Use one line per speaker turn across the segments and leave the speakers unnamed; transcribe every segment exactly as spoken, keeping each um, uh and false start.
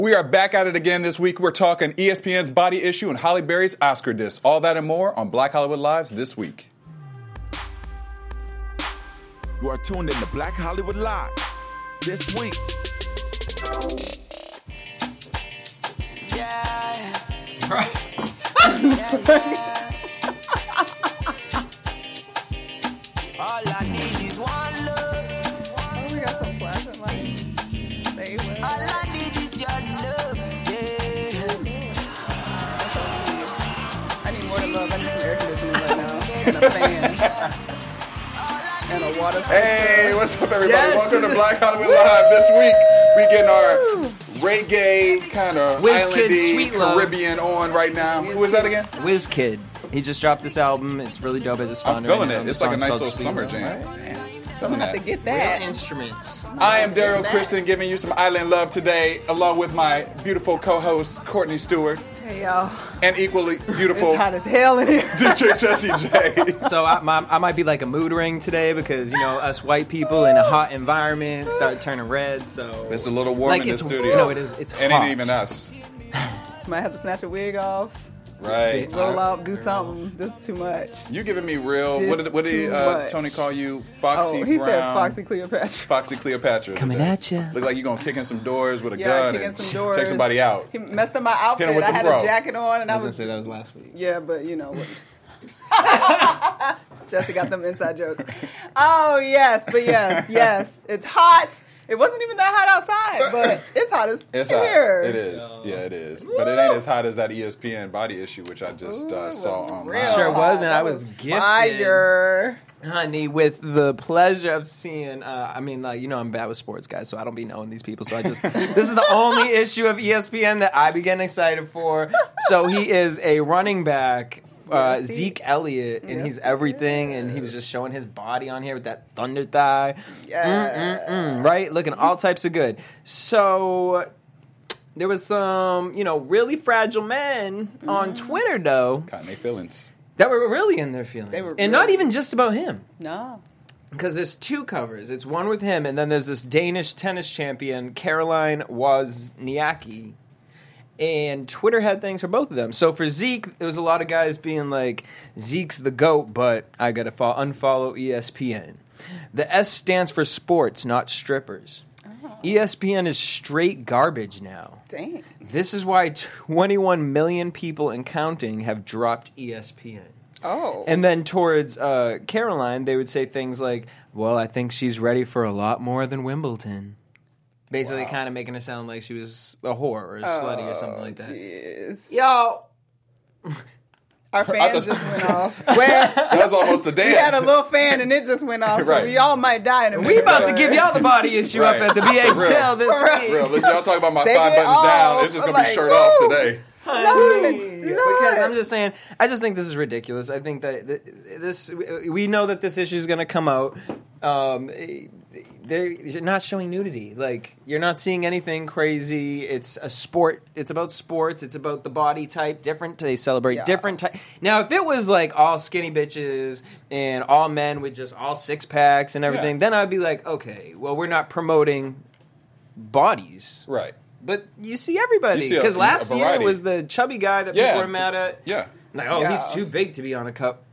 We are back at it again this week. We're talking E S P N's Body Issue and Halle Berry's Oscar Disc. All that and more on Black Hollywood Lives this week.
You are tuned in to Black Hollywood Live this week.
Yeah. yeah. All I need is one love.
Oh, we got some flashing lights. Say what?
All I need is your love. Yeah.
I need more than love. I need some air conditioning right now. And a fan. And a water filter.
Hey, what's up, everybody?
Yes.
Welcome to Black Hollywood Live this week. We getting our reggae kind of
WizKid
islandy
Sweet Love.
Caribbean on right now. Who is that again?
WizKid. He just dropped this album. It's really dope. I just
I'm
found
feeling
right
it.
now.
It's
The
like a
song's
nice
called
little
Sweet
summer
Love.
jam.
Right?
Feeling
I'm gonna have to
that.
get that.
Instruments.
I am Daryl
that.
Christian giving you some island love today, along with my beautiful co-host Courtney Stewart
Hey, y'all.
and equally beautiful
It's hot as hell in here.
D J Jesse J.
So I, my, I might be like a mood ring today because, you know, us white people in a hot environment start turning red. So
It's a little warm
like
in the
it's,
studio.
No, it is. It's
It
hot.
ain't even us.
Might have to snatch a wig off,
Right.
roll out, do something. This is too much.
You giving me real,
This
what did, what did
too
uh,
much.
Tony call you? Foxy
Oh, he
Brown.
said Foxy Cleopatra.
Foxy Cleopatra.
Coming
today.
at ya.
Look like you're going to kick in some doors with a
Yeah,
gun
kicking
and
some doors.
take somebody out.
He messed up my
Hit
outfit.
him with
I
the
had
fro.
a jacket on, and I
I was
was
gonna say that was last week.
yeah, but you know what? Jesse got them inside jokes. Oh yes, but yes, yes, it's hot. It wasn't even that hot outside, but it's hot as
It's
in
hot.
here.
It is. Yeah, it is. But it ain't as hot as that E S P N Body Issue, which I just
Ooh,
uh,
it
saw
was
online.
real
Sure
hot.
was, and
That
I was gifted.
Fire.
Honey, with the pleasure of seeing, uh, I mean, like, you know, I'm bad with sports, guys, so I don't be knowing these people. So I just, this is the only issue of E S P N that I be getting excited for. So he is a running back, uh,
Yes, he-
Zeke Elliott, and
Yes,
he's
he
everything, and he was just showing his body on here with that thunder thigh.
Yeah.
Mm, right? Looking all types of good. So there was some, you know, really fragile men on Twitter, though,
Cotton they feelings.
that were really in their feelings.
They were
and not
really-
even just about him.
No.
Because there's two covers. It's one with him, and then there's this Danish tennis champion, Caroline Wozniacki. And Twitter had things for both of them. So for Zeke, there was a lot of guys being like, Zeke's the GOAT, but I got to fo- unfollow E S P N. The S stands for sports, not strippers.
Oh.
E S P N is straight garbage now.
Dang.
This is why twenty-one million people and counting have dropped E S P N.
Oh.
And then towards uh, Caroline, they would say things like, well, I think she's ready for a lot more than Wimbledon. Basically
Wow.
kind of making it sound like she was a whore or a slutty or something like that.
Jeez.
Yo!
Our fan
thought-
just went off. Swear.
That was almost a dance.
We had a little fan and it just went off, so
Right.
we all might die in a
We
minute.
about to
but-
give y'all the body issue
Right.
up at the B H L this
Right.
week.
Real. Listen, y'all talk about my
Take
five
it
buttons down.
off.
It's just
I'm
going to be
like,
shirt off
woo.
today.
Honey.
Lord.
Because I'm just saying, I just think this is ridiculous. I think that th- this, we know that this issue is going to come out. Um, they're you're not showing nudity. Like, you're not seeing anything crazy. It's a sport. It's about sports. It's about the body type. Different. They celebrate
Yeah.
different type. Now, if it was like all skinny bitches and all men with just all six packs and everything,
Yeah.
then I'd be like, okay, well, we're not promoting bodies.
Right.
But you see everybody.
You see a-
Because last
a
year
variety.
it was the chubby guy that
Yeah.
people were mad at.
Yeah.
Like, oh,
Yeah.
he's too big to be on a cup.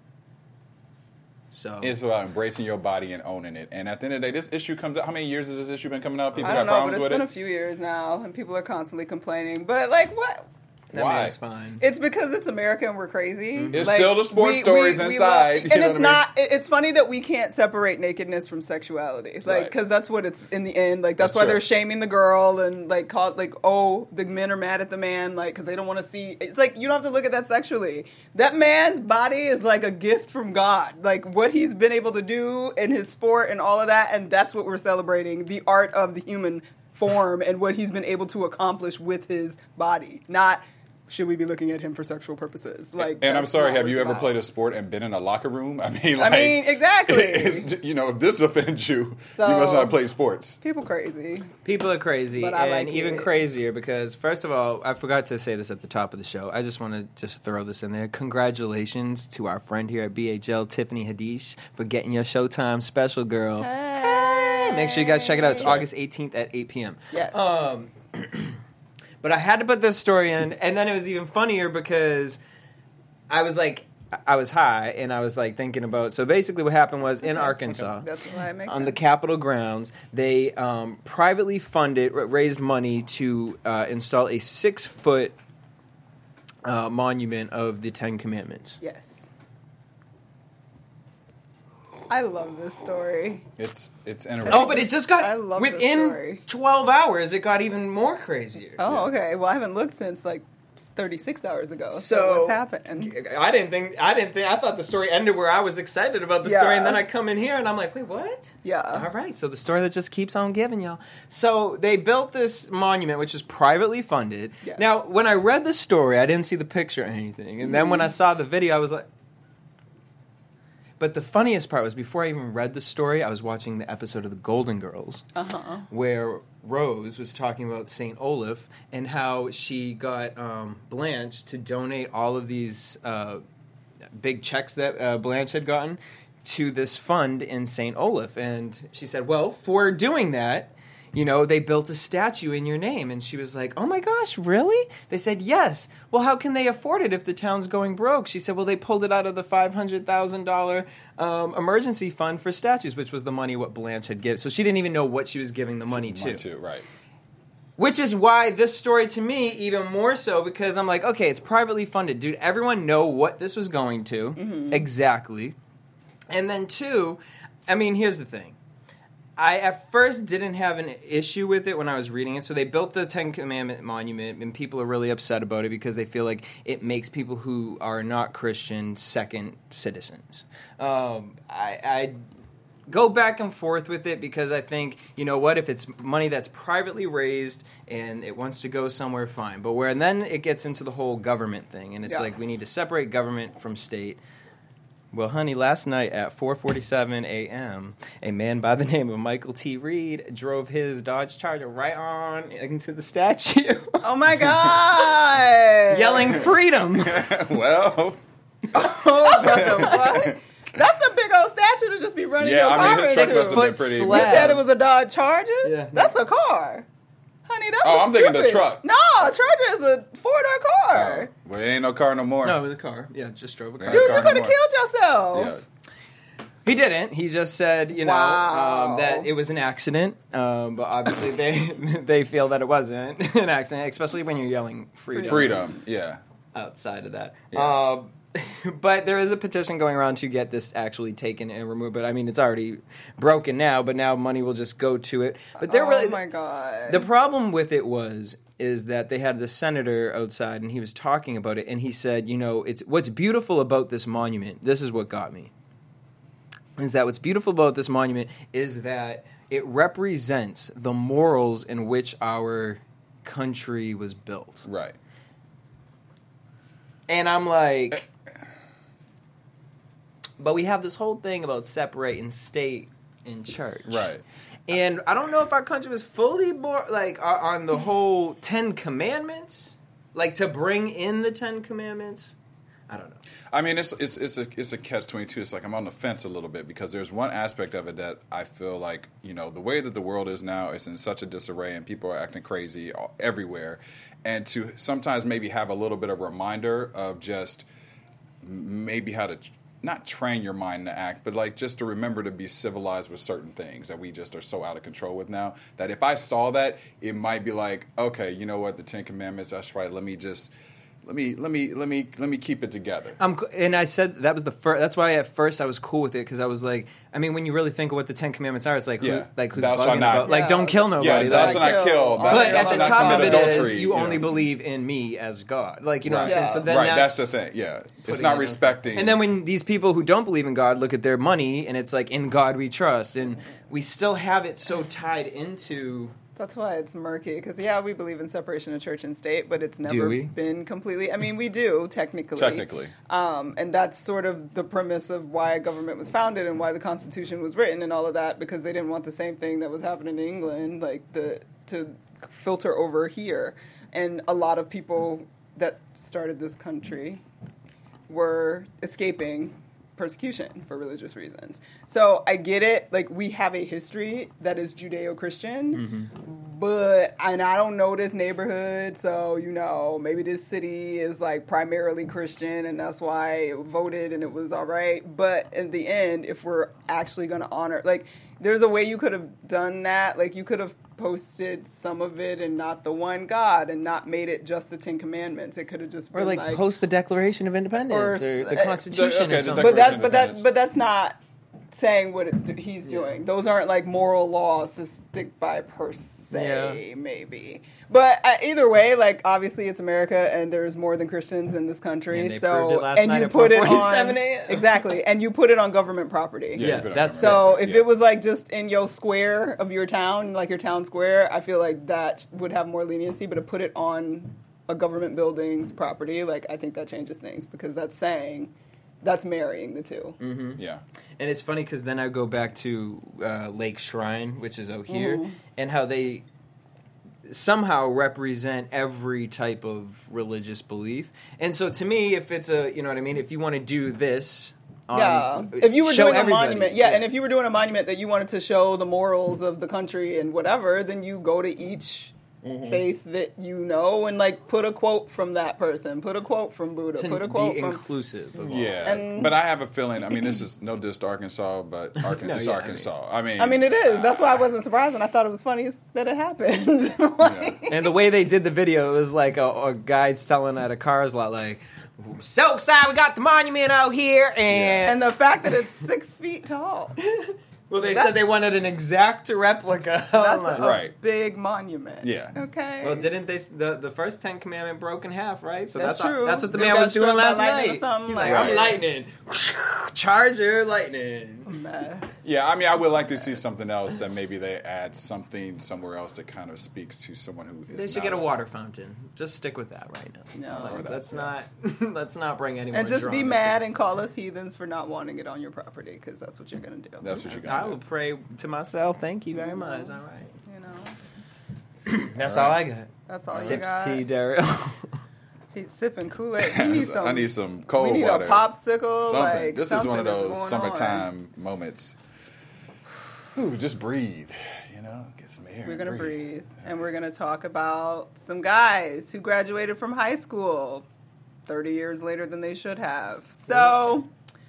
So
It's about embracing your body and owning it. And at the end of the day, this issue comes out. How many years has this issue been coming out? People
I
got
don't know, but
problems
it's
with
been
it?
a few years now, and people are constantly complaining. But like, what?
that
Why?
man's fine.
It's because it's America and we're crazy.
It's
Like,
still the sports
we-
stories
we- we
inside,
love-
you
and
know
it's
what I mean?
not. it- It's funny that we can't separate nakedness from sexuality, like
Right.
because that's what it's in the end. Like that's,
That's
why
true.
they're shaming the girl and like call it like, oh, the men are mad at the man, like because they don't want to see. It's like you don't have to look at that sexually. That man's body is like a gift from God. Like what he's been able to do in his sport and all of that, and that's what we're celebrating: the art of the human form and what he's been able to accomplish with his body, not. Should we be looking at him for sexual purposes? Like,
And I'm
that's
sorry,
not
have
what
you
it's
ever
about.
played a sport and been in a locker room? I mean,
I
like,
mean, exactly.
It's, you know, if this offends you,
So-
you must not play sports.
People crazy.
People are crazy.
But I
and
like
even
it.
crazier because, first of all, I forgot to say this at the top of the show. I just want to just throw this in there. Congratulations to our friend here at B H L, Tiffany Haddish, for getting your Showtime special, girl. Hey. Make sure you guys check it out. It's August eighteenth at eight p.m.
Yes.
Um, But I had to put this story in, and then it was even funnier because I was like, I was high, and I was like thinking about. So basically, what happened was in Arkansas,
That's why it makes
on
sense.
the Capitol grounds, they um, privately funded, raised money to uh, install a six-foot uh, monument of the Ten Commandments.
Yes. I love this story.
It's it's interesting.
Oh, but it just
I
got
love this
within
story.
twelve hours. It got even more crazier.
Oh, okay. Well, I haven't looked since like thirty-six hours ago. So,
So
what's happened?
I didn't think. I didn't think. I thought the story ended where I was excited about the
Yeah.
story, and then I come in here and I'm like, wait, what?
Yeah.
All right. So the story that just keeps on giving, y'all. So they built this monument, which is privately funded.
Yes.
Now, when I read the story, I didn't see the picture or anything, and then when I saw the video, I was like. But the funniest part was before I even read the story, I was watching the episode of The Golden Girls,
Uh-huh.
where Rose was talking about Saint Olaf and how she got um, Blanche to donate all of these uh, big checks that uh, Blanche had gotten to this fund in Saint Olaf. And she said, well, for doing that, you know, they built a statue in your name. And she was like, oh my gosh, really? They said, yes. Well, how can they afford it if the town's going broke? She said, well, they pulled it out of the five hundred thousand dollars um, emergency fund for statues, which was the money what Blanche had given. So she didn't even know what she was giving the money to.
Mine too, right?
Which is why this story to me, even more so, because I'm like, okay, it's privately funded. Dude, everyone know what this was going to.
Mm-hmm.
Exactly. And then two, I mean, here's the thing. I at first didn't have an issue with it when I was reading it. So they built the Ten Commandment monument, and people are really upset about it because they feel like it makes people who are not Christian second citizens. Um, I, I go back and forth with it because I think, you know what, if it's money that's privately raised and it wants to go somewhere, fine. But where and then it gets into the whole government thing, and it's
Yeah.
like we need to separate government from state. Well, honey, last night at four forty-seven a.m., a man by the name of Michael T. Reed drove his Dodge Charger right on into the statue,
Oh my god!
yelling freedom.
Well,
Oh, that's a what? That's a big old statue to just be running
yeah,
your
I
car
mean, his
into.
truck must have been
Six-foot
pretty.
slab.
You said it was a Dodge Charger?
Yeah.
That's a car. Honey, that
Oh,
was
I'm thinking the
stupid.
truck.
No, Charger is a four-door car.
Oh, well, it ain't no car no more.
No, it was a car. Yeah, just drove a car.
Yeah.
Dude,
car
you could have
no more.
killed yourself.
Yeah.
He didn't. He just said, you know,
Wow.
um, that it was an accident. Um, but obviously, they they feel that it wasn't an accident, especially when you're yelling freedom.
Freedom. Yeah.
Outside of that.
Yeah.
Um, but there is a petition going around to get this actually taken and removed. But I mean, it's already broken now. But now money will just go to it. But they're
Oh
really
my god.
the problem with it was is that they had the senator outside and he was talking about it and he said, you know, it's what's beautiful about this monument. This is what got me. Is that what's beautiful about this monument is that it represents the morals in which our country was built.
Right.
And I'm like, but we have this whole thing about separating state and church.
Right.
And I don't know if our country was fully bo- like uh, on the whole Ten Commandments, like to bring in the Ten Commandments. I don't know.
I mean, it's it's it's a it's a catch twenty-two. It's like I'm on the fence a little bit because there's one aspect of it that I feel like, you know, the way that the world is now is in such a disarray and people are acting crazy all- everywhere, and to sometimes maybe have a little bit of reminder of just maybe how to tr- not train your mind to act, but like just to remember to be civilized with certain things that we just are so out of control with now. That if I saw that, it might be like, okay, you know what, the Ten Commandments, that's right. Let me just. Let me let me let me let me keep it together.
I'm, co- and I said that was the first. That's why at first I was cool with it because I was like, I mean, when you really think of what the Ten Commandments are, it's like,
Yeah.
who, like who's
Thou shalt
bugging
not-
about, like,
Yeah.
don't kill nobody.
Yeah, thou
like-
shalt not kill. Thou
but
shalt
at the
not
top of
commit
it is,
adultery,
you
know.
only believe in me as God. Like, you know
Right.
what I'm saying? So then
right,
that's,
that's the thing. Yeah, it's
putting
not
it in.
respecting.
And then when these people who don't believe in God look at their money and it's like, in God we trust, and we still have it so tied into.
That's why it's murky. Because, yeah, we believe in separation of church and state, but it's
Do
never
we?
been completely. I mean, we do, technically.
Technically.
Um, and that's sort of the premise of why government was founded and why the Constitution was written and all of that, because they didn't want the same thing that was happening in England, like the to filter over here. And a lot of people that started this country were escaping persecution for religious reasons. So I get it. Like, we have a history that is Judeo-Christian, mm-hmm. but, and I don't know this neighborhood, so, you know, maybe this city is, like, primarily Christian, and that's why it voted and it was all right. But in the end, if we're actually going to honor, like, there's a way you could have done that. Like, you could have posted some of it and not the one God and not made it just the Ten Commandments. It could have just been
or like,
like
post the Declaration of Independence or, or the Constitution
okay,
or something.
but that but that but that's not saying what it's he's doing. Those aren't like moral laws to stick by per se,
yeah.
maybe. But uh, either way, like, obviously it's America and there's more than Christians in this country.
And they
so
proved it last
and
night
you
at
put it
four forty-seven
on
a.m.
exactly, and you put it on government property.
Yeah,
Yeah,
you put it on
that's-
government
So
property.
if
Yeah.
it was like just in your square of your town, like your town square, I feel like that would have more leniency. But to put it on a government building's property, like, I think that changes things because that's saying that's marrying the two.
Mm-hmm.
yeah.
And it's funny because then I go back to uh, Lake Shrine, which is out here,
Mm-hmm.
and how they somehow represent every type of religious belief. And so to me, if it's a, you know what I mean, if you want to do this, um,
Yeah, if you were
show
doing a
everybody.
monument, yeah, and if you were doing a monument that you wanted to show the morals of the country and whatever, then you go to each
Mm-hmm.
faith that you know and like put a quote from that person, put a quote from Buddha,
to
put a quote
be
from
inclusive. Of all.
Yeah,
And-
but I have a feeling. I mean, this is no diss to Arkansas, but Arkansas,
No,
it's
yeah, I
Arkansas. I mean,
I mean, it is. That's why I wasn't surprised, and I thought it was funny that it happened. Like,
And the way they did the video, it was like a, a guy selling at a cars lot, like, so excited, we got the monument out here, and,
and the fact that it's six feet tall.
well, they
that's-
said they wanted an exact replica.
That's
I'm
a
like,
Right.
big monument.
Yeah.
Okay.
well, didn't they? The, the first Ten Commandment broke in half, right? So
That's
that's
true.
That's what the
They
man
got
was doing
struck by
last
lightning or
night.
something,
He's
like-
like, I'm
Right.
lightning, Charger, lightning.
Mess.
Yeah, I mean, I would like to see something else that maybe they add something somewhere else that kind of speaks to someone who is.
They should
not
get a water fountain. Just stick with that right now.
No.
Like, let's not. Let's not bring anyone.
And just be
drama
mad
to
and call us heathens for not wanting it on your property, because that's what you're going to do.
That's what you're
this. I
gonna
will
do.
pray to myself. Thank you very much. All right.
You know,
That's
All
all,
right.
I got.
that's all you
Sips
got.
tea, Daryl.
He's sipping Kool-Aid. We need some.
I need some cold
we need
water.
a popsicle.
Something.
Like,
this is one of
something
those
is going on.
summertime moments. Ooh, just breathe. You know, get some air.
We're
and
going to breathe. And we're going to talk about some guys who graduated from high school thirty years later than they should have. So,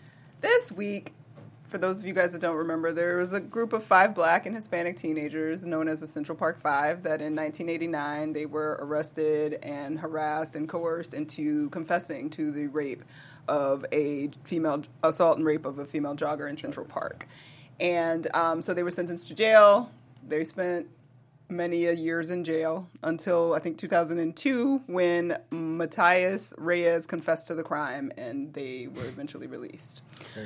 this week, for those of you guys that don't remember, there was a group of five black and Hispanic teenagers known as the Central Park Five that in nineteen eighty-nine they were arrested and harassed and coerced into confessing to the rape of a female, assault and rape of a female jogger in Central Park. And um, so they were sentenced to jail. They spent many a years in jail until I think two thousand two when Matthias Reyes confessed to the crime and they were eventually released.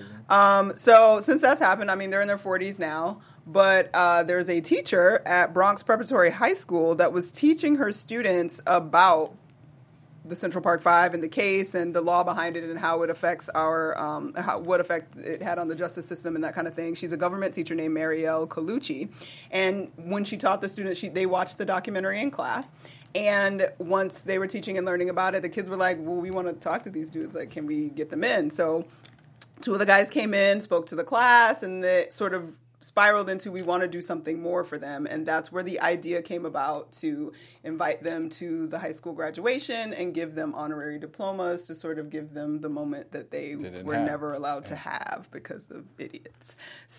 Um, so since that's happened, I mean, they're in their forties now, but uh, there's a teacher at Bronx Preparatory High School that was teaching her students about the Central Park Five and the case and the law behind it and how it affects our, um, how, what effect it had on the justice system and that kind of thing. She's a government teacher named Marielle Colucci. And when she taught the students, she, they watched the documentary in class. And once they were teaching and learning about it, the kids were like, well, we want to talk to these dudes. Like, can we get them in? So two of the guys came in, spoke to the class, and it sort of spiraled into we want to do something more for them. And that's where the idea came about to invite them to the high school graduation and give them honorary diplomas to sort of give them the moment that they
didn't
were
have.
never allowed to have because of idiots.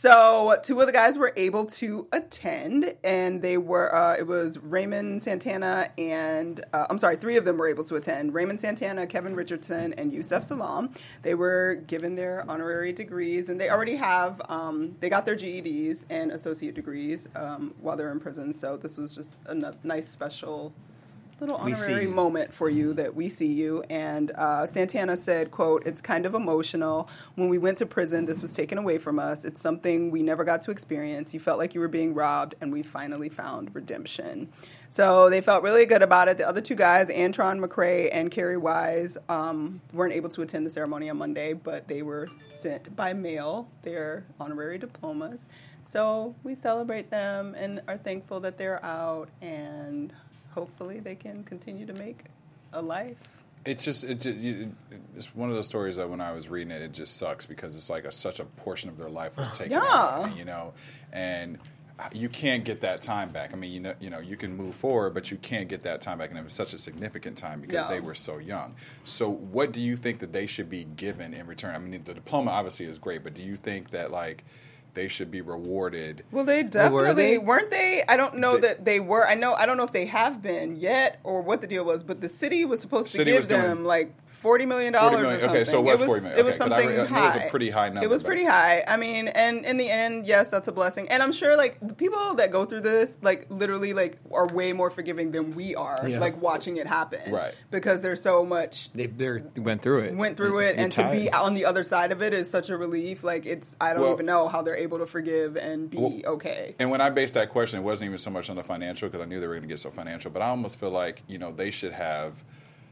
So two of the guys were able to attend, and they were, uh, it was Raymond Santana and, uh, I'm sorry, three of them were able to attend. Raymond Santana, Kevin Richardson, and Yusef Salam. They were given their honorary degrees, and they already have, um, they got their G E Ds and associate degrees um, while they're in prison. So this was just a n- nice special little
We see
honorary
you.
moment for you that we see you. And uh, Santana said, quote, "It's kind of emotional. When we went to prison, this was taken away from us. It's something we never got to experience. You felt like you were being robbed, and we finally found redemption." So they felt really good about it. The other two guys, Antron McCrae and Kerry Wise, um, weren't able to attend the ceremony on Monday, but they were sent by mail their honorary diplomas. So we celebrate them and are thankful that they're out, and hopefully they can continue to make a life
It's just it, it, it's one of those stories that when I was reading it, it just sucks because it's like a, such a portion of their life was taken
Yeah.
out, of it, you know, and you can't get that time back. I mean, you know, you know, you can move forward, but you can't get that time back, and it was such a significant time because
Yeah.
they were so young. So, what do you think that they should be given in return? I mean, the diploma obviously is great, but do you think that like they should be rewarded?
Well, they
were
definitely
they?
weren't they? I don't know
They-
that they were. I know I don't know if they have been yet or what the deal was, but the city was supposed to
City
give
was doing-
them like forty million dollars
forty million
or something.
Okay, so it was forty million.
It was
Okay, 'cause I
something
re- I knew
high.
it was a pretty high number,
It was
but-
pretty high. I mean, and in the end, yes, that's a blessing. And I'm sure like the people that go through this, like literally, like are way more forgiving than we are,
Yeah.
like watching it happen,
Right.
Because there's so much
They they went through it.
went through it,
You're
and to be
tired.
on the other side of it is such a relief. Like it's, I don't
Well-
even know how they're able to forgive and be
Well,
okay.
And when I based that question, it wasn't even so much on the financial because I knew they were going to get so financial, but I almost feel like, you know, they should have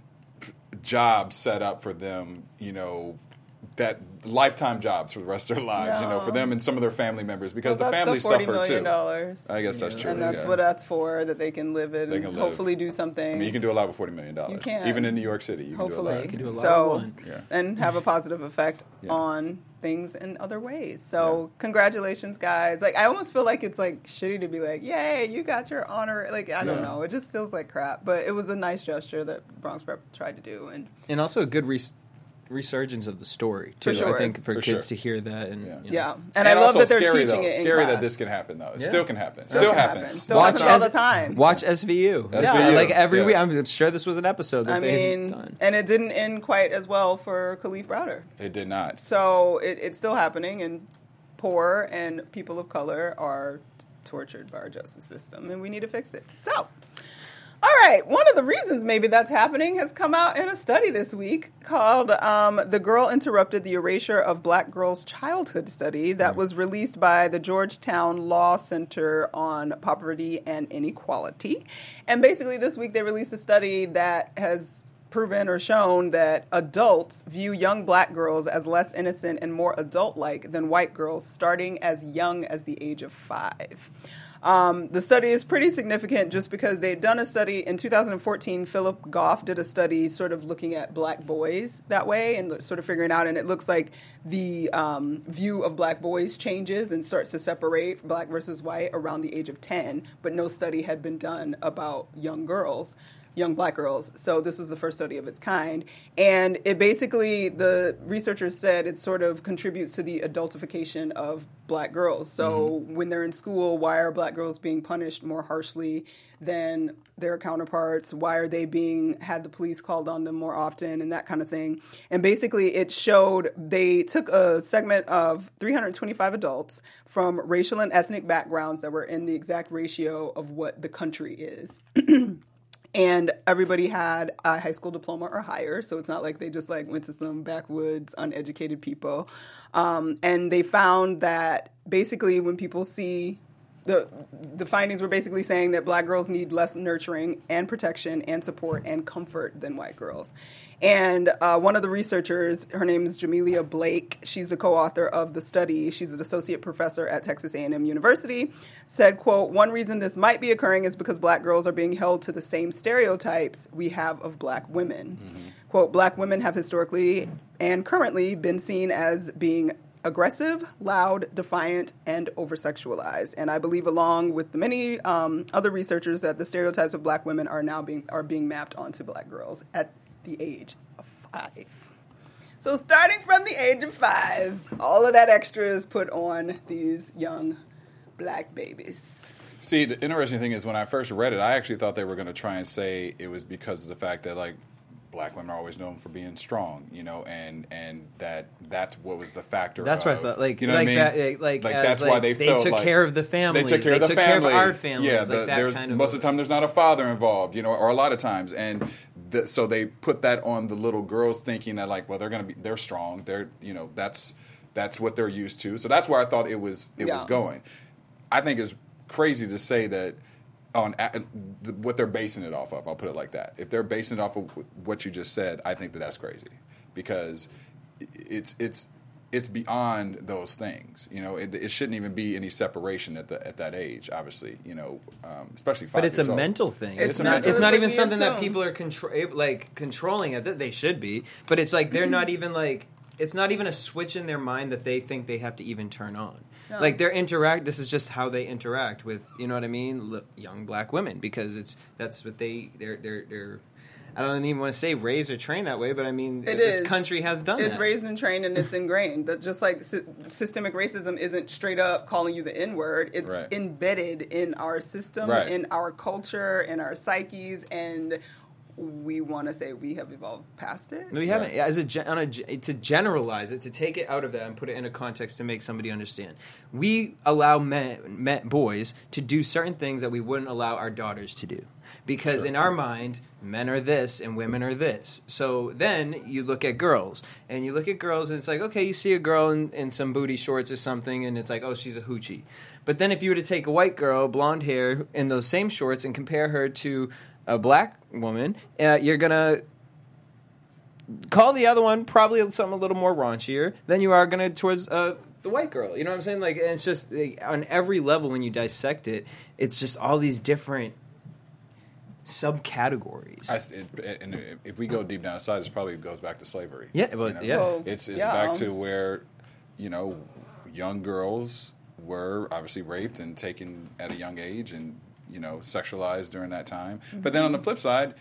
jobs set up for them, you know, that lifetime jobs for the rest of their lives, you know, for them and some of their family members because
Well,
the
that's
families
the forty
suffer
million
too.
dollars.
I guess that's true.
And that's
yeah.
what that's for, that they can live it
They
and
can live.
hopefully do something.
I mean, you can do a lot with forty million dollars.
You can.
Even in New York City, you
hopefully.
can do a lot.
can do a lot
so,
with one.
Yeah.
and have a positive effect
Yeah.
on things in other ways. So, congratulations, guys. Like, I almost feel like it's like shitty to be like, yay, you got your honor. Like, I don't
Yeah.
know. It just feels like crap. But it was a nice gesture that Bronx Prep tried to do. And
And also a good res- resurgence of the story too.
For sure.
I think for,
For
kids
sure.
to hear that and
Yeah.
you know.
yeah. And, I love
also
that they're
scary,
teaching
though.
it in
Scary
class.
that this can happen, though. It
Yeah.
still can happen.
Still
Still,
can
happens.
happen. Still
Watch
happens all
S-
the time.
Watch S V U.
S V U,
Like every
yeah.
week. I'm sure this was an episode that
I
they
mean,
had done.
and it didn't end quite as well for Khalif Browder.
It did not.
So it, it's still happening, and poor and people of color are tortured by our justice system, and we need to fix it. So, all right, one of the reasons maybe that's happening has come out in a study this week called um, The Girl Interrupted the Erasure of Black Girls' Childhood Study that was released by the Georgetown Law Center on Poverty and Inequality. And basically this week they released a study that has proven or shown that adults view young black girls as less innocent and more adult-like than white girls starting as young as the age of five. Um, the study is pretty significant just because they'd done a study in two thousand fourteen. Philip Goff did a study sort of looking at black boys that way and sort of figuring out, and it looks like the um, view of black boys changes and starts to separate black versus white around the age of ten, but no study had been done about young girls. Young black girls. So this was the first study of its kind. And it basically, the researchers said it sort of contributes to the adultification of black girls. So
Mm-hmm.
when they're in school, why are black girls being punished more harshly than their counterparts? Why are they being, had the police called on them more often and that kind of thing? And basically it showed, they took a segment of three hundred twenty-five adults from racial and ethnic backgrounds that were in the exact ratio of what the country is. And everybody had a high school diploma or higher, so it's not like they just like went to some backwoods, uneducated people. Um, and they found that basically when people see the the findings were basically saying that black girls need less nurturing and protection and support and comfort than white girls. And uh, one of the researchers, her name is Jamelia Blake, she's the co-author of the study, she's an associate professor at Texas A and M University, said, quote, one reason this might be occurring is because black girls are being held to the same stereotypes we have of black women. Mm-hmm. Quote, black women have historically and currently been seen as being aggressive, loud, defiant, and over-sexualized. And I believe, along with the many um, other researchers, that the stereotypes of black women are now being are being mapped onto black girls at the age of five. So starting from the age of five, all of that extra is put on these young black babies.
See, the interesting thing is when I first read it, I actually thought they were going to try and say it was because of the fact that, like, black women are always known for being strong, you know, and and that that's what was the factor.
That's
of,
what I thought. Like,
you know
like
what I mean?
that. Like,
like
as,
that's
like,
why they,
they
felt
took
like
care of the families.
They took care,
they
of, the
took
family.
care of our families.
Yeah,
like
the,
that
there's
kind of
most of the time there's not a father involved, you know, or a lot of times, and the, so they put that on the little girls, thinking that like, well, they're gonna be, they're strong, they're, you know, that's that's what they're used to. So that's where I thought it was it
Yeah.
was going. I think it's crazy to say that. On what they're basing it off of, I'll put it like that. If they're basing it off of what you just said, I think that that's crazy because it's it's it's beyond those things. You know, it, it shouldn't even be any separation at the at that age. Obviously, you know, um, especially five
But it's a
years old.
mental thing.
It's
It's,
a
not.
mental
It's not
thing.
even
We
something that
assume.
people are contro- like controlling it. They should be, but it's like they're not even like. It's not even a switch in their mind that they think they have to even turn on.
No.
Like their interact. This is just how they interact with. You know what I mean? L- young black women, because it's that's what they they're they're. they're I don't even want to say raised or trained that way, but I mean,
It
this
is.
country has done
It's
that.
raised and trained, and it's ingrained. That just like sy- systemic racism isn't straight up calling you the N word. It's
Right.
embedded in our system,
Right.
in our culture, in our psyches, and we want to say we have evolved past it.
We haven't as a, gen- on a ge- to generalize it, to take it out of that and put it in a context to make somebody understand. We allow men, men boys to do certain things that we wouldn't allow our daughters to do, because
Sure.
in our mind, men are this and women are this. So then you look at girls, and you look at girls, and it's like, okay, you see a girl in, in some booty shorts or something, and it's like, oh, she's a hoochie. But then if you were to take a white girl, blonde hair, in those same shorts, and compare her to a black woman, uh, you're gonna call the other one probably something a little more raunchier than you are gonna towards uh, the white girl. You know what I'm saying? Like, and it's just like, on every level when you dissect it, it's just all these different subcategories.
I, it, and if we go deep down inside, it probably goes back to slavery.
Yeah, well,
You know?
yeah.
Well,
It's it's
yeah.
back to where, you know, young girls were obviously raped and taken at a young age and, you know, sexualized during that time. But then on the flip side,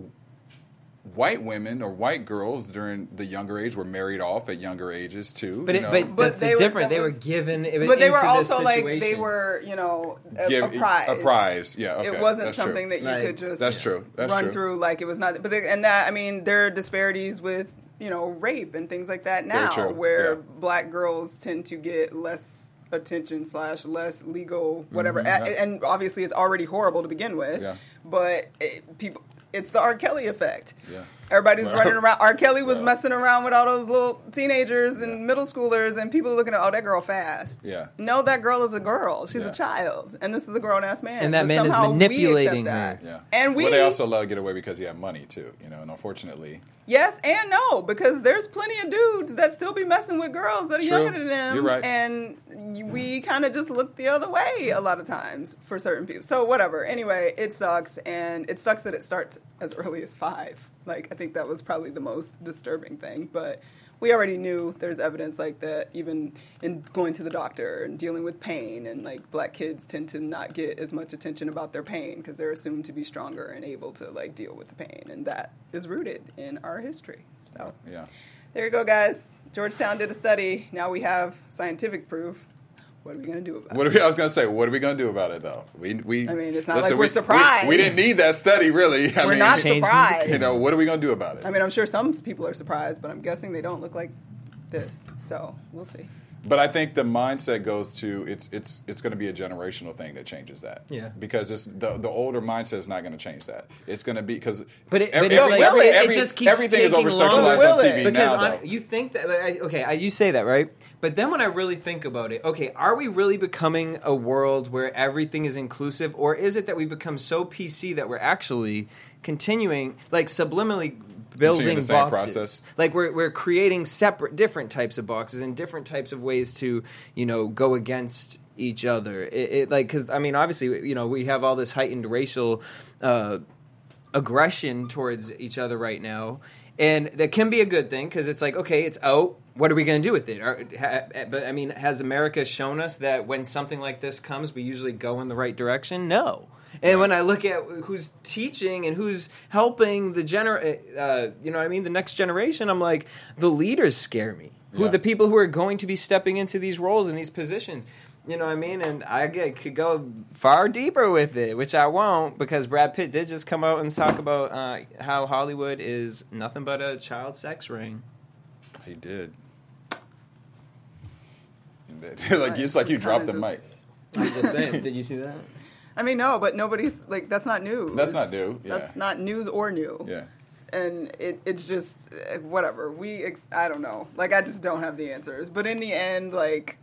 white women or white girls during the younger age were married off at younger ages too.
but
you
it,
know?
but,
But
that's
they were-
different.
that
They were
was-
given, it was
But they were
into this
also like they
situation.
were, you know, a,
Give-
a prize.
a prize, yeah, okay,
It wasn't
that's
something
true.
that you
Right.
could just
That's true, that's
run
true.
through like it was not. But they, and that I mean, there are disparities with you know rape and things like that now,
true,
where
yeah.
black girls tend to get less attention slash less legal whatever,
Mhm,
A-
yeah.
and obviously it's already horrible to begin with.
Yeah.
But it, people, it's the R. Kelly effect.
Yeah.
Everybody's
Well,
running around. R. Kelly was
well.
messing around with all those little teenagers and middle schoolers, and people are looking at, oh, that girl fast.
Yeah.
No, that girl is a girl. She's
Yeah.
a child, and this is a grown ass man.
And that
But
man is
somehow we
manipulating
accept
her.
that.
Yeah.
And we,
well, they also let her get away because he had money too, you know, and unfortunately,
yes and no, because there's plenty of dudes that still be messing with girls that are
True.
younger than them.
You're right.
And we kind of just look the other way a lot of times for certain people. So whatever. Anyway, it sucks, and it sucks that it starts as early as five. Like, I think that was probably the most disturbing thing. But we already knew there's evidence like that, even in going to the doctor and dealing with pain. And, like, black kids tend to not get as much attention about their pain because they're assumed to be stronger and able to, like, deal with the pain. And that is rooted in our history. So
yeah.
there you go, guys. Georgetown did a study. Now we have scientific proof. What are we going to do about
What
it?
are we, I was going to say, what are we going to do about it, though? We, we.
I mean, it's not
listen,
like we're
we,
surprised.
We, we didn't need that study, really. I
We're
mean,
not
Change the-
surprised.
You know, what are we going to do about it?
I mean, I'm sure some people are surprised, but I'm guessing they don't look like this. So we'll see.
But I think the mindset goes to it's it's it's going to be a generational thing that changes that.
Yeah.
Because it's the the older mindset is not going to change that. It's going to be because
But it,
every,
but it's
every,
like,
every,
it
every-
just keeps
everything is
taking
over sexualized
longer.
on T V
Will it?
Because
now.
on,
though.
you think that I- okay, I, you say that right, but then when I really think about it, okay, are we really becoming a world where everything is inclusive, or is it that we become so P C that we're actually continuing, like subliminally building
the same
boxes?
process.
Like we're we're creating separate, different types of boxes and different types of ways to you know go against each other. It, it like because I mean, obviously, you know, we have all this heightened racial uh, aggression towards each other right now. And that can be a good thing because it's like, okay, it's out. What are we going to do with it? Are, ha, but I mean, has America shown us that when something like this comes, we usually go in the right direction? No. And when I look at who's teaching and who's helping the gener, uh, you know what I mean, the next generation, I'm like, the leaders scare me. Who
Yeah.
the people who are going to be stepping into these roles and these positions. You know what I mean? And I get, could go far deeper with it, which I won't, because Brad Pitt did just come out and talk about uh, how Hollywood is nothing but a child sex ring.
He did. He did. like it's like you
We
dropped the
kinda
mic.
just-
I'm just saying. Did you see that?
I mean, no, but nobody's like that's not news.
That's not new, yeah.
That's not news or new.
Yeah.
And it, it's just uh, whatever. We ex- I don't know. Like I just don't have the answers. But in the end, like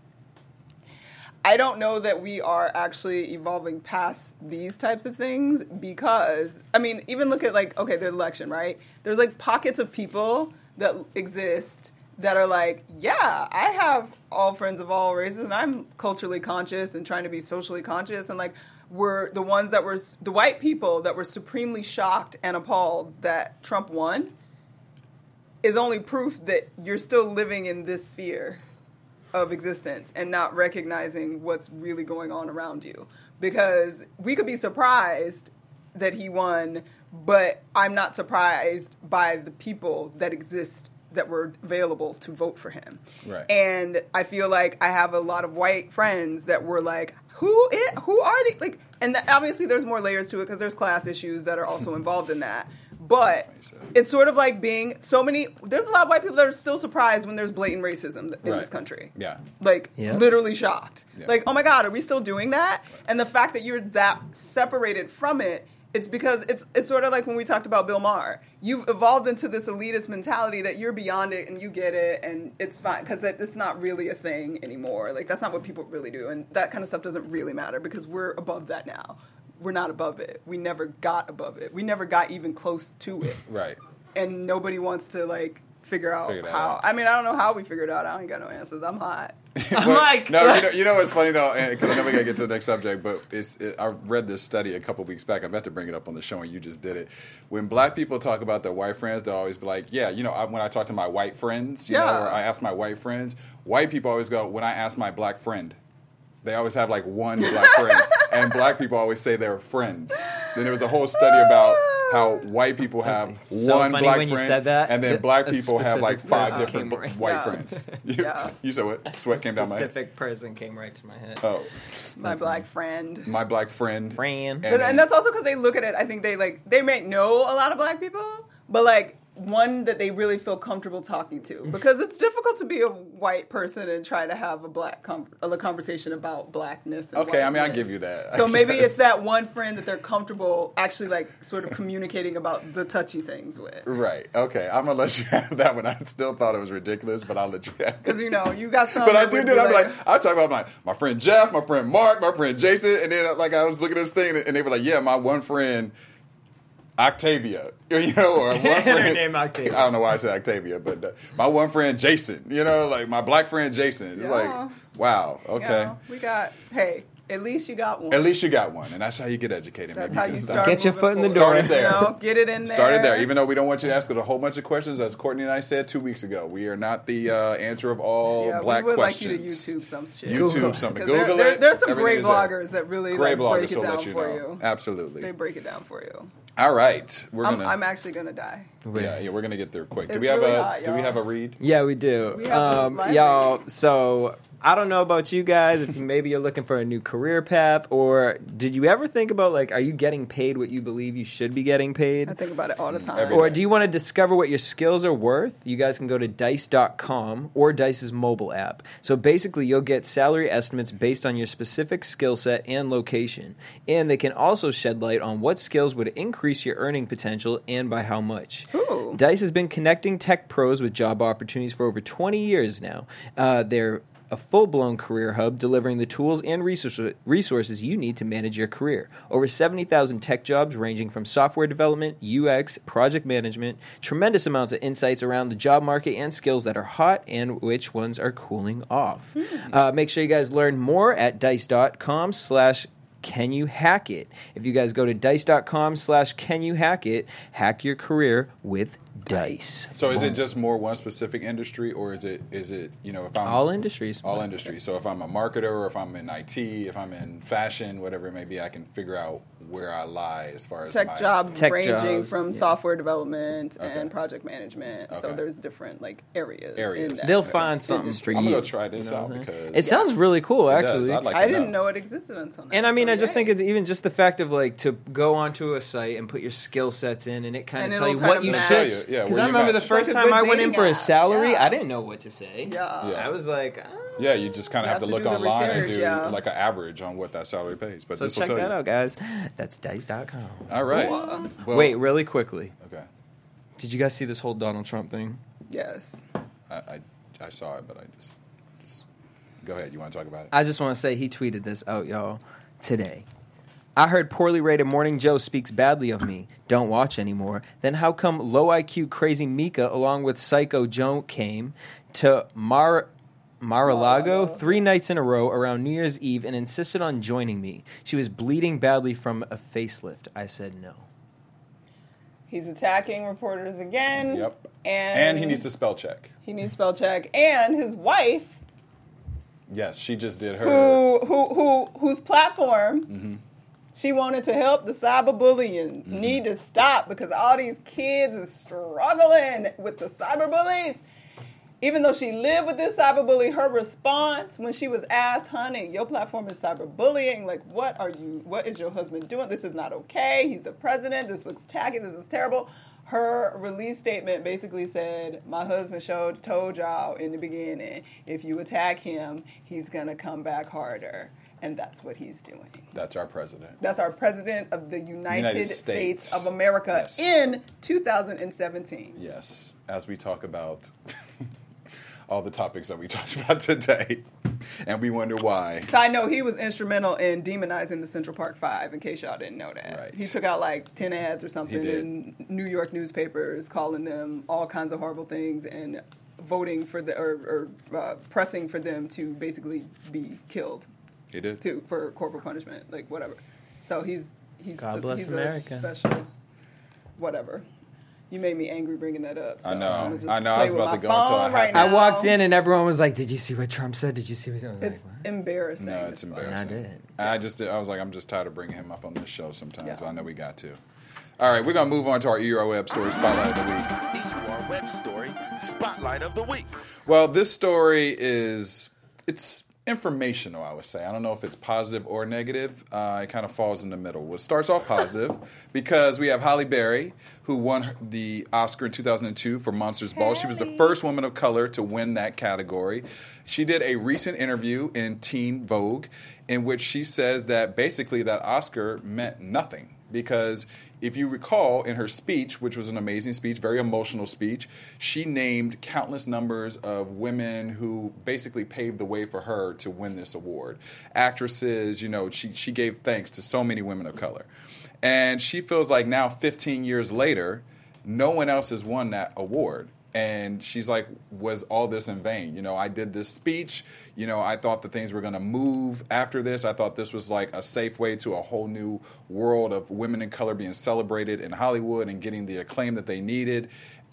I don't know that we are actually evolving past these types of things because I mean, even look at like okay, the election, right? There's like pockets of people that exist that are like, yeah, I have all friends of all races, and I'm culturally conscious and trying to be socially conscious, and like were the ones that were the white people that were supremely shocked and appalled that Trump won is only proof that you're still living in this sphere of existence and not recognizing what's really going on around you. Because we could be surprised that he won, but I'm not surprised by the people that exist that were available to vote for him.
Right.
And I feel like I have a lot of white friends that were like, who is, who are they? Like, and that, obviously there's more layers to it because there's class issues that are also involved in that. But it's sort of like being so many, there's a lot of white people that are still surprised when there's blatant racism in
Right.
this country.
Yeah.
Like,
Yeah.
literally shocked.
Yeah.
Like, oh my God, are we still doing that? And the fact that you're that separated from it, it's because it's it's sort of like when we talked about Bill Maher. You've evolved into this elitist mentality that you're beyond it and you get it and it's fine because it, it's not really a thing anymore. Like, that's not what people really do. And that kind of stuff doesn't really matter because we're above that now. We're not above it. We never got above it. We never got even close to it.
Right.
And nobody wants to, like, figure out
Figure that
how.
out.
I mean, I don't know how we figured it out. I ain't got no answers. I'm hot.
I'm like,
no, you know, you know what's funny though, because I know we gotta get to the next subject, but it's it, I read this study a couple weeks back. I meant to bring it up on the show, and you just did it. When black people talk about their white friends, they'll always be like, "Yeah, you know." I, when I talk to my white friends, you
Yeah.
know, or I ask my white friends, white people always go, "When I ask my black friend." They always have like one black friend, and black people always say they're friends. Then there was a whole study about how white people have
It's so
one
funny
black
when you
friend,
said that.
and then
A
black people have like
specific
five
person
different
came right-
white
Yeah.
friends. You,
Yeah.
you said what? Sweat came down my head.
specific person came right to my head.
Oh,
My black friend.
my black friend.
Fran.
But, and that's also because they look at it. I think they like they may know a lot of black people, but like one that they really feel comfortable talking to because it's difficult to be a white person and try to have a black com- a conversation about blackness. And
Okay, I mean, I
whiteness.
give you that. I
So maybe
guess.
it's that one friend that they're comfortable actually like sort of communicating about the touchy things with.
Right. Okay. I'm gonna let you have that one. I still thought it was ridiculous, but I'll let you have it.
Because you know you got some.
But I
that
do
would
do it.
be
I'm like, I talk about my my friend Jeff, my friend Mark, my friend Jason, and then like I was looking at this thing, and they were like, "Yeah, my one friend Octavia," you know, or one
Her
friend.
name Octavia.
I don't know why I said Octavia, but uh, my one friend Jason, you know, like my black friend Jason. It's
Yeah.
like, wow, okay.
You know, we got. Hey, at least you got one.
At least you got one, and that's how you get educated.
That's
Maybe
how
can
you
start-
start.
Get your
moving
foot in the
forward.
door.
Started there.
You know, get it in there.
Started there, even though we don't want you to ask us a whole bunch of questions, as Courtney and I said two weeks ago. We are not the uh, answer of all
Yeah,
black
we would
questions.
like you to YouTube some shit.
YouTube something.
'Cause
Google
there, there,
it.
There's some
Everything
great
is there.
bloggers that really
Great
like, break
bloggers
it
will
down
let you
for
know.
you.
Absolutely.
They break it down for you.
All right, we're
I'm,
gonna.
I'm actually gonna die.
yeah, yeah, we're gonna get there quick. Do
It's
we have
really
a?
hot,
do we
y'all.
have a read?
Yeah, we do.
We have a
um,
library.
y'all, so I don't know about you guys, if maybe you're looking for a new career path, or did you ever think about, like, are you getting paid what you believe you should be getting paid?
I think about it all the time.
Every
Or
day.
do you want to discover what your skills are worth? You guys can go to dice dot com or Dice's mobile app. So basically, you'll get salary estimates based on your specific skill set and location. And they can also shed light on what skills would increase your earning potential and by how much.
Ooh.
Dice has been connecting tech pros with job opportunities for over twenty years now. Uh, they're a full-blown career hub delivering the tools and resources resources you need to manage your career. Over seventy thousand tech jobs ranging from software development, U X, project management, tremendous amounts of insights around the job market and skills that are hot and which ones are cooling off. Uh, make sure you guys learn more at dice dot com slash can you hack it. If you guys go to dice dot com slash can you hack it, hack your career with Dice.
So is it just more one specific industry, or is it is it you know if I'm
All industries.
all industries? So if I'm a marketer, or if I'm in I T, if I'm in fashion, whatever it may be, I can figure out where I lie as far as
Tech
my,
jobs
Tech
ranging
jobs,
from
yeah.
software development
Okay.
and project management. So
Okay.
there's different like areas.
Areas.
In that.
They'll find something for you.
I'm gonna go try this
You know
out
what I'm saying?
because
It sounds really cool,
it does.
actually.
I'd like
I
to
didn't know it existed until now.
And I mean,
so
I just
yay.
think it's even just the fact of like to go onto a site and put your skill sets in, and it kind
And
of tell
it'll
you
try
what
to
you
match.
should.
Show you, yeah,
Because
where
I
you
remember the
match.
first
It's like
time
a
I
good
went in
dating
for a
app.
salary,
Yeah.
I didn't know what to say.
Yeah.
Yeah.
I was like, oh.
Yeah, you just kind
You
of have,
have
to
to
look
do the
online and
research,
do
yeah.
like an average on what that salary pays. But
So
this will
check
tell
that
you.
out, guys. That's dice dot com.
All right.
Cool.
Well,
Wait, really quickly.
Okay.
Did you guys see this whole Donald Trump thing?
Yes.
I, I I saw it, but I just just go ahead. You want to talk about it?
I just want to say he tweeted this out, y'all, today. I heard poorly rated Morning Joe speaks badly of me. Don't watch anymore. Then how come low I Q crazy Mika along with Psycho Joe came to Mar Mar-a-Lago three nights in a row around New Year's Eve and insisted on joining me. She was bleeding badly from a facelift. I said no.
He's attacking reporters again.
Yep.
And,
And he needs to spell check.
He needs spell check. And his wife,
Yes, she just did her.
who who who whose platform
Mm-hmm.
she wanted to help the cyberbullying,
Mm-hmm.
need to stop because all these kids is struggling with the cyberbullies. Even though she lived with this cyberbully, her response when she was asked, honey, your platform is cyberbullying. Like, what are you, what is your husband doing? This is not okay. He's the president. This looks tacky. This is terrible. Her release statement basically said, my husband showed, told y'all in the beginning, if you attack him, he's going to come back harder. And that's what he's doing.
That's our president.
That's our president of the United,
United
States.
States.
of America
Yes.
in two thousand seventeen.
Yes, as we talk about all the topics that we talked about today, and we wonder why.
So I know he was instrumental in demonizing the Central Park Five, in case y'all didn't know that.
Right.
He took out like ten ads or something
He did.
in New York newspapers calling them all kinds of horrible things and voting for the, or, or uh, pressing for them to basically be killed
He did.
to for corporal punishment, like whatever. So he's, he's,
God bless
he's
America.
a special whatever. You made me angry bringing that up. So
I know.
I'm gonna just
I know. I
play
was
with
about
my
to go into
phone
a
right
happy-
I
now.
walked in and everyone was like, did you see what Trump said? Did you see what Trump was
It's
like,
embarrassing.
No, it's
as fuck.
embarrassing.
I didn't.
I just, I was like, I'm just tired of bringing him up on this show sometimes,
Yeah.
but I know we got to. All right, we're gonna move on to our E U R Web Story Spotlight of the Week.
E U R Web Story Spotlight of the Week.
Well, this story is it's informational, I would say. I don't know if it's positive or negative. Uh, it kind of falls in the middle. Well, it starts off positive because we have Halle Berry, who won the Oscar in two thousand two for Monsters Ball. She was the first woman of color to win that category. She did a recent interview in Teen Vogue in which she says that basically that Oscar meant nothing because if you recall, in her speech, which was an amazing speech, very emotional speech, she named countless numbers of women who basically paved the way for her to win this award. Actresses, you know, she, she gave thanks to so many women of color. And she feels like now, fifteen years later, no one else has won that award. And she's like, was all this in vain? You know, I did this speech. You know, I thought that things were going to move after this. I thought this was like a safe way to a whole new world of women in color being celebrated in Hollywood and getting the acclaim that they needed.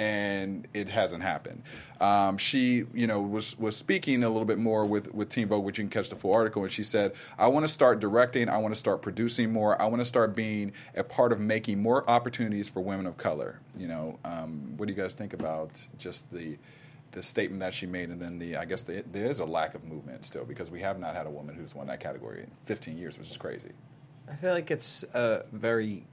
And it hasn't happened. Um, she, you know, was was speaking a little bit more with, with Teen Vogue, which you can catch the full article. And she said, I want to start directing. I want to start producing more. I want to start being a part of making more opportunities for women of color. You know, um, what do you guys think about just the the statement that she made? And then the, I guess the, there is a lack of movement still because we have not had a woman who's won that category in fifteen years, which is crazy.
I feel like it's uh, very.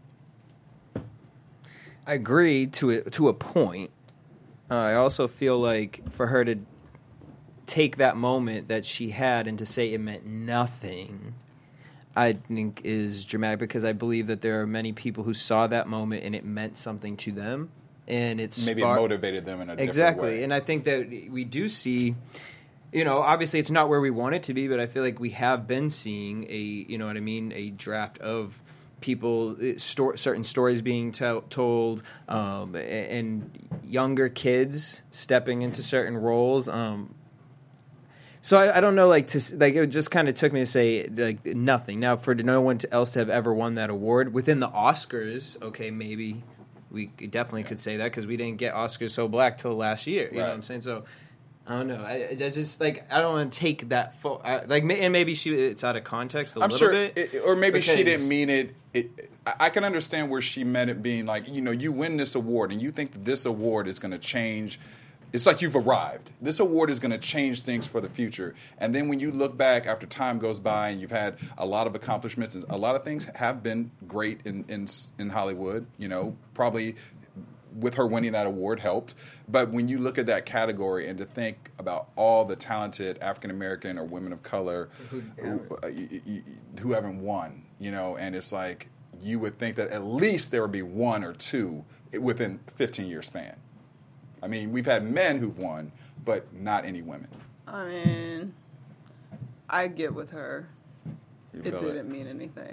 I agree to it to a point. Uh, I also feel like for her to take that moment that she had and to say it meant nothing, I think is dramatic because I believe that there are many people who saw that moment and it meant something to them, and it's
Maybe it motivated them in a different
exactly.
way.
And I think that we do see. You know, obviously it's not where we want it to be, but I feel like we have been seeing a, you know what I mean, a draft of people, sto- certain stories being tell- told, um, and younger kids stepping into certain roles. Um, so I, I don't know, like to like it just kind of took me to say like nothing. Now for no one else to have ever won that award within the Oscars, okay, maybe we definitely could say that because we didn't get Oscars So Black till last year. You know
Right.
what I'm saying? So. I don't know. I, I just like I don't want to take that fo- I, like, and maybe she it's out of context a
I'm
little
sure,
bit,
it, or maybe she
because-
didn't mean it, it. I I can understand where she meant it being like, you know, you win this award and you think that this award is going to change. It's like you've arrived. This award is going to change things for the future. And then when you look back after time goes by and you've had a lot of accomplishments, and a lot of things have been great in in, in Hollywood. You know, probably. With her winning that award helped. But when you look at that category and to think about all the talented African American or women of color who, uh, y- y- who haven't won, you know, and it's like you would think that at least there would be one or two within fifteen year span. I mean, we've had men who've won, but not any women.
I mean, I get with her.
You
It
feel
didn't mean anything.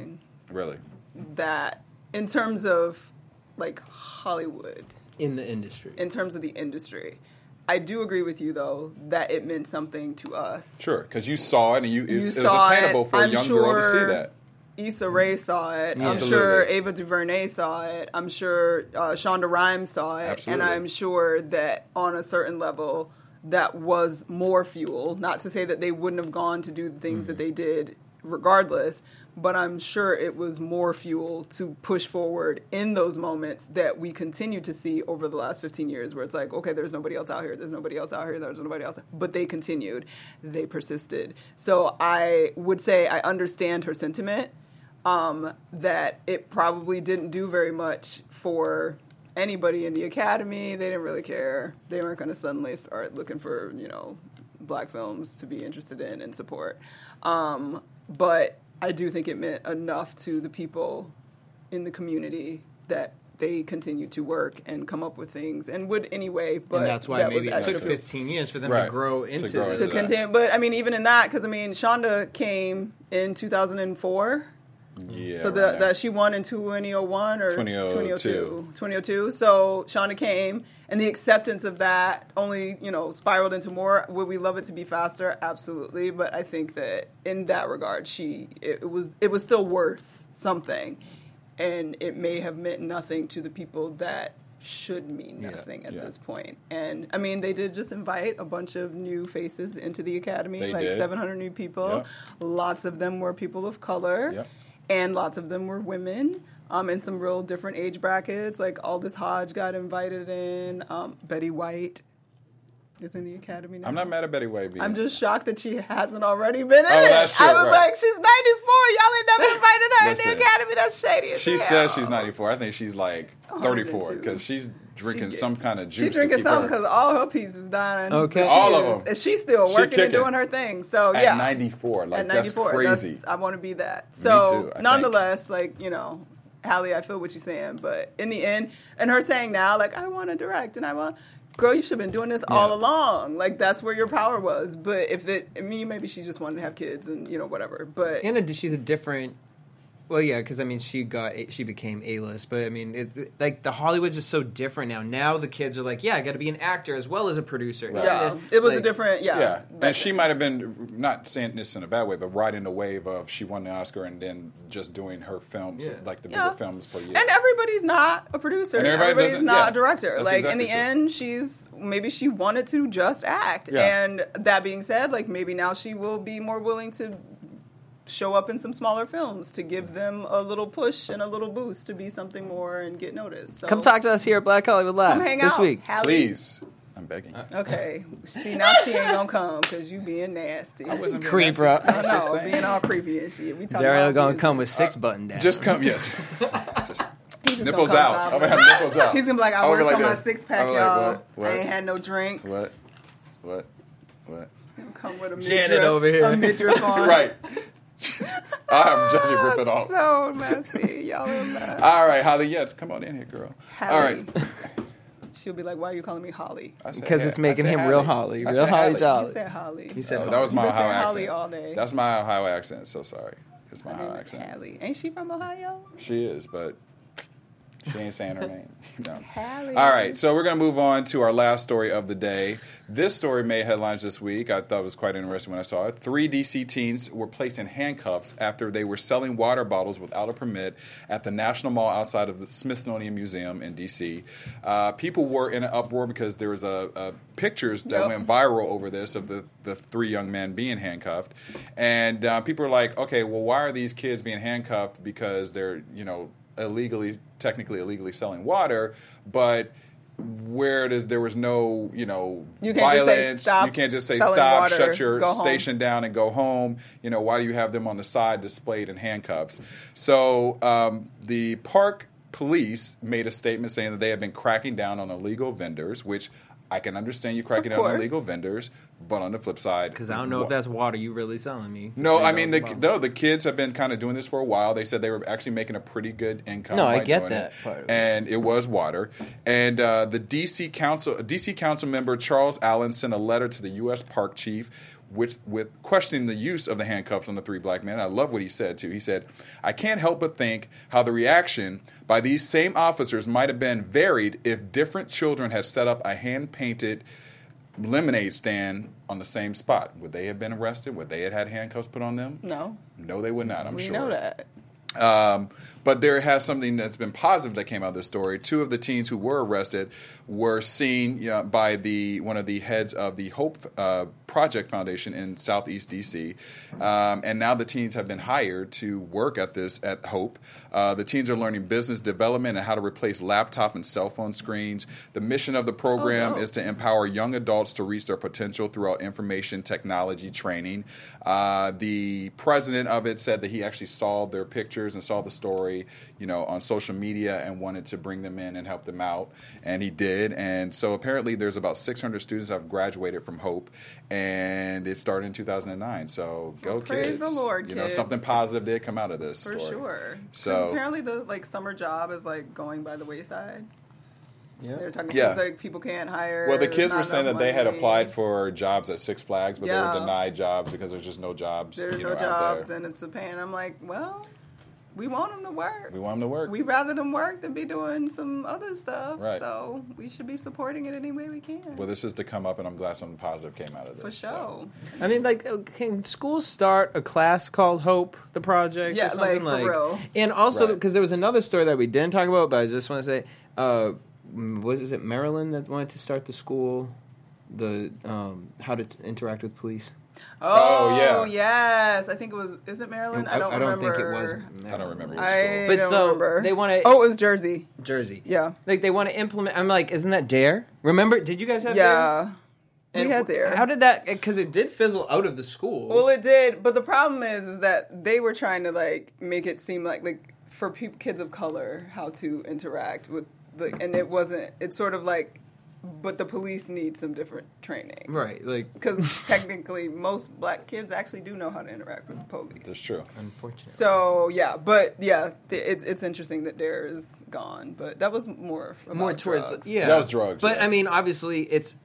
Really?
that in terms of like Hollywood,
In the industry.
in terms of the industry. I do agree with you though that it meant something to us.
Sure, because you saw it and you, it,
You
was, it was
saw
attainable
it.
for a
I'm
young girl to see
sure-
that.
Issa Rae saw it.
Yeah.
I'm sure
Absolutely.
Ava DuVernay saw it. I'm sure uh, Shonda Rhimes saw it.
Absolutely.
And I'm sure that on a certain level, that was more fuel. Not to say that they wouldn't have gone to do the things
Mm.
that they did regardless, but I'm sure it was more fuel to push forward in those moments that we continue to see over the last fifteen years where it's like, okay, there's nobody else out here, there's nobody else out here, there's nobody else. But they continued. They persisted. So I would say I understand her sentiment. Um, that it probably didn't do very much for anybody in the Academy. They didn't really care. They weren't going to suddenly start looking for, you know, black films to be interested in and support. Um, but I do think it meant enough to the people in the community that they continued to work and come up with things and would anyway. But
and that's why
that
maybe
was
it took
extra.
fifteen years for them
Right.
to grow
To
into
grow
this.
to
into that.
continue. But I mean, even in that, because I mean, Shonda came in two thousand four.
Yeah.
So
right
the,
there.
that she won in twenty oh one or
twenty oh two.
twenty oh two. twenty oh two. So Shauna came, and the acceptance of that only, you know, spiraled into more. Would we love it to be faster? Absolutely. But I think that in that regard, she it, it was it was still worth something, and it may have meant nothing to the people that should mean
Yeah.
nothing at
Yeah.
this point. And I mean, they did just invite a bunch of new faces into the Academy,
They
like
did.
seven hundred new people.
Yep.
Lots of them were people of color.
Yep.
And lots of them were women, um, in some real different age brackets. Like Aldous Hodge got invited in. Um, Betty White is in the Academy now.
I'm not mad at Betty White. being-
I'm just shocked that she hasn't already been in
Oh,
it.
that's true,
I was
right.
like, she's ninety-four. Y'all ain't never invited her in
Listen,
the Academy. That's shady as
She
hell.
says she's ninety-four. I think she's like thirty-four
one hundred two.
because she's drinking
She-
some kind of
She's
juice to
drinking
keep
something
her
because all her peeps is dying.
Okay.
But she
All of
is-
them.
And she's still
She
working and
kicking.
doing her thing. So,
at
yeah.
ninety-four. Like
At
that's
ninety-four.
crazy.
That's- I want to be that. So,
too, I
nonetheless, like, you know, Hallie, I feel what you're saying. But in the end, and her saying now, like, I want to direct and I want, girl, you should have been doing this all
Yeah.
along. Like, that's where your power was. But if it, I mean, maybe she just wanted to have kids and, you know, whatever. But
And a, she's a different. Well, yeah, because I mean, she got she became A-list, but I mean, it, like the Hollywood's just so different now. Now the kids are like, yeah, I got to be an actor as well as a producer.
yeah, it was
Like,
a different, yeah.
Yeah,
back
and she
then.
might have been not saying this in a bad way, but riding the wave of she won the Oscar and then just doing her films,
Yeah.
like the
Yeah.
bigger films per year.
And everybody's not a producer.
And
And
everybody
everybody's
doesn't-
not
yeah,
a director.
that's
Like in
exactly
the
true.
end, she's maybe she wanted to just act.
Yeah.
And that being said, like maybe now she will be more willing to show up in some smaller films to give them a little push and a little boost to be something more and get noticed. So
Come talk to us here at Black Hollywood Live
come hang
this
out,
week.
Hallie.
Please, I'm begging.
Okay. See, now she ain't gonna come because you being nasty.
I wasn't being
Creep,
nasty.
bro.
I
I
was just
know,
saying.
being all creepy and shit. We talking
Daryl
about
gonna
being-
come with six button down.
Just come, yes. Just
He just
nipples
gonna come
out. I'm
top.
gonna have nipples out.
He's gonna be like, I
I'm
worked
like
on my
this.
six pack,
I'm like,
y'all.
what? What?
I ain't had no drinks.
What? What? What?
Come with a
Janet
midriff,
over here.
a midriff on.
Right. I'm judging
Ah,
ripping off.
So messy, y'all are mad.
All right, Holly. Yeah, come on in here, girl.
Hallie.
All right.
She'll be like, "Why are you calling me Holly?"
I said
because
Ha-
it's
I
making
said
him real Holly,
I
real
said
Holly
You
Jolly.
said Holly.
He said
Oh,
Holly.
that was my
You've been
Ohio
saying
accent.
Holly all day.
That's my Ohio accent. So sorry. It's my
Her
Ohio
name is
accent.
Hallie. Ain't she from Ohio?
She is, but she ain't saying her name. No.
Hallie.
All right, so we're going to move on to our last story of the day. This story made headlines this week. I thought it was quite interesting when I saw it. Three D C teens were placed in handcuffs after they were selling water bottles without a permit at the National Mall outside of the Smithsonian Museum in D C. Uh, people were in an uproar because there was a, a pictures that
Yep.
went viral over this of the, the three young men being handcuffed. And uh, people are like, okay, well, why are these kids being handcuffed? Because they're, you know, illegally, technically illegally selling water, but where does there was no, you know,
You can't just say,
violence.
"Stop
you can't just say
selling
stop,
water,
shut your
go home."
station down and go home. You know, why do you have them on the side displayed in handcuffs? So um, the park police made a statement saying that they have been cracking down on illegal vendors, which I can understand you cracking
Of
down on
course.
illegal vendors, but on the flip side,
Because I don't know if that's water you really selling me. for
no,
three
I mean the
dollars a bottle.
no, the kids have been kind of doing this for a while. They said they were actually making a pretty good income.
No, I
by
get
doing
that
it.
part of it.
And it was water. And uh, the D C council, D C council member Charles Allen sent a letter to the U S Park chief which, with questioning the use of the handcuffs on the three black men. I love what he said, too. He said, I can't help but think how the reaction by these same officers might have been varied if different children had set up a hand-painted lemonade stand on the same spot. Would they have been arrested? Would they have had handcuffs put on them?
No.
No, they would not, I'm
we
sure.
We know that.
Um, but there has something that's been positive that came out of this story. Two of the teens who were arrested were seen you know, by the one of the heads of the Hope uh, Project Foundation in Southeast D C, um, and now the teens have been hired to work at this at Hope. Uh, the teens are learning business development and how to replace laptop and cell phone screens. The mission of the program
Oh, no.
is to empower young adults to reach their potential throughout information technology training. Uh, the president of it said that he actually saw their pictures and saw the story, you know, on social media and wanted to bring them in and help them out, and he did. And so apparently there's about six hundred students that have graduated from Hope, and it started in two thousand nine. So go
Well, praise
kids.
the Lord,
You know,
kids.
something positive did come out of this
For
story.
sure.
So-
Because apparently the like summer job is like going by the wayside.
Yeah.
They're talking
Yeah.
about like people can't hire.
Well, the
there's
kids
not
were saying that
enough
they had
money.
applied for jobs at Six Flags, but they
Yeah.
were denied jobs because there's just no jobs.
There's
you know,
no
out
jobs
there.
and it's a pain. I'm like, well, we want them to work.
We want them to work.
We rather them work than be doing some other stuff.
Right.
So we should be supporting it any way we can.
Well, this is to come up, and I'm glad something positive came out of this.
For
so.
sure.
I mean, like, uh, can schools start a class called Hope, the Project,
Yeah,
or something
like, for real.
And also,
Right.
because there was another story that we didn't talk about, but I just want to say, uh, was, was it Maryland that wanted to start the school, the um, how to t- interact with police?
Oh, yeah.
yes. I think it was. Is it Maryland? I don't
I don't
remember.
think it was.
I don't remember which
I
school.
But
don't
so
remember.
they wanna-
Oh, it was Jersey.
Jersey.
Yeah.
Like they want to implement. I'm like, isn't that Dare? Remember? Did you guys have
Yeah.
Dare?
We
And
had
wh-
Dare.
How did that? Because it did fizzle out of the school.
Well, it did, but the problem is, is that they were trying to like make it seem like like for peop kids of color how to interact with the, and it wasn't. It's sort of like, but the police need some different training,
right. Like,
Because technically, most black kids actually do know how to interact with the police.
That's true.
unfortunately.
So yeah, but yeah, th- it's it's interesting that Dare is gone, but that was more about
more towards
drugs.
yeah
That was drugs,
but
yeah.
I mean obviously it's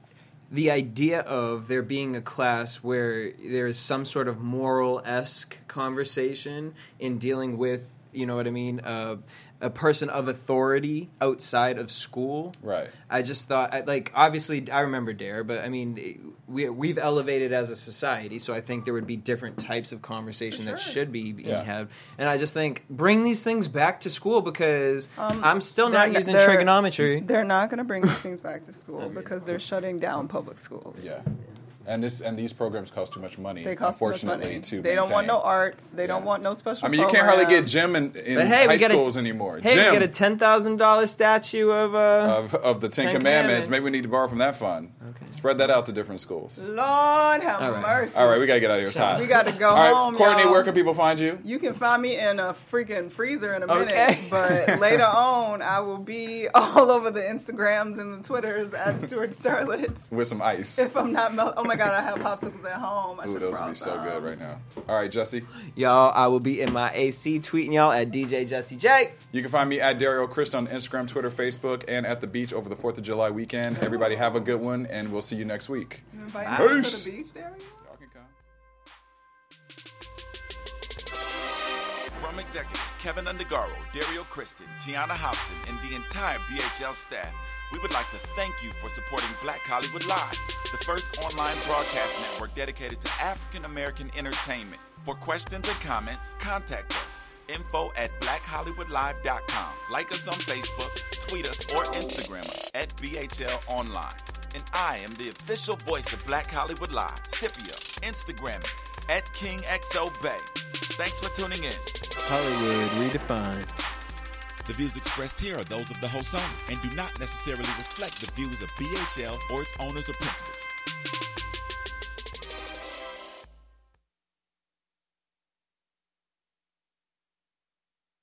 the idea of there being a class where there is some sort of moral-esque conversation in dealing with, you know what I mean, uh, a person of authority outside of school.
Right.
I just thought, I- like, obviously, I remember Dare, but I mean, we we've elevated as a society, so I think there would be different types of conversation that
sure.
should be being
Yeah.
had. And I just think bring these things back to school because
Um,
I'm still
They're
not
n-
using
they're-
trigonometry.
They're not going to bring these things back to school because they're shutting down public schools.
Yeah. And this and these programs cost too much money.
They cost too much
unfortunately,
money.
to
They don't want
maintain.
no arts. They don't
Yeah.
want no special.
I mean, you can't hardly get
programs.
gym in, in
But hey,
high
we got
schools
a,
anymore.
Hey,
gym
we get a ten thousand dollar statue of uh.
of, of the Ten,
Ten
Commandments.
Commandments.
Maybe we need to borrow from that fund.
Okay.
Spread that out to different schools.
Lord have
All right.
mercy.
All right, we gotta get out of here. It's hot.
We got to go
All right,
home,
Courtney,
y'all.
where can people find you?
You can find me in a freaking freezer in a minute,
Okay.
but later on, I will be all over the Instagrams and the Twitters at Stuart Starlets.
With some ice.
If I'm not, mel- oh my god, I have popsicles at home. I
Ooh,
should
those would
brought
be so
some.
good right now. All right, Jesse.
Y'all, I will be in my A C tweeting y'all at D J Jesse J.
You can find me at Dario Christ on Instagram, Twitter, Facebook, and at the beach over the fourth of July weekend. Everybody have a good one, and we'll see you next week.
You invite me
Peace.
to the beach, Dario?
Y'all can come.
From executives Kevin Undergaro, Dario Kristen, Tiana Hobson, and the entire B H L staff, we would like to thank you for supporting Black Hollywood Live, the first online broadcast network dedicated to African American entertainment. For questions and comments, contact us. Info at black hollywood live dot com. Like us on Facebook, tweet us, or Instagram us at B H L Online. And I am the official voice of Black Hollywood Live, Scipio, Instagram me at King X O Bay. Thanks for tuning in.
Hollywood redefined.
The views expressed here are those of the host only and do not necessarily reflect the views of B H L or its owners or principals.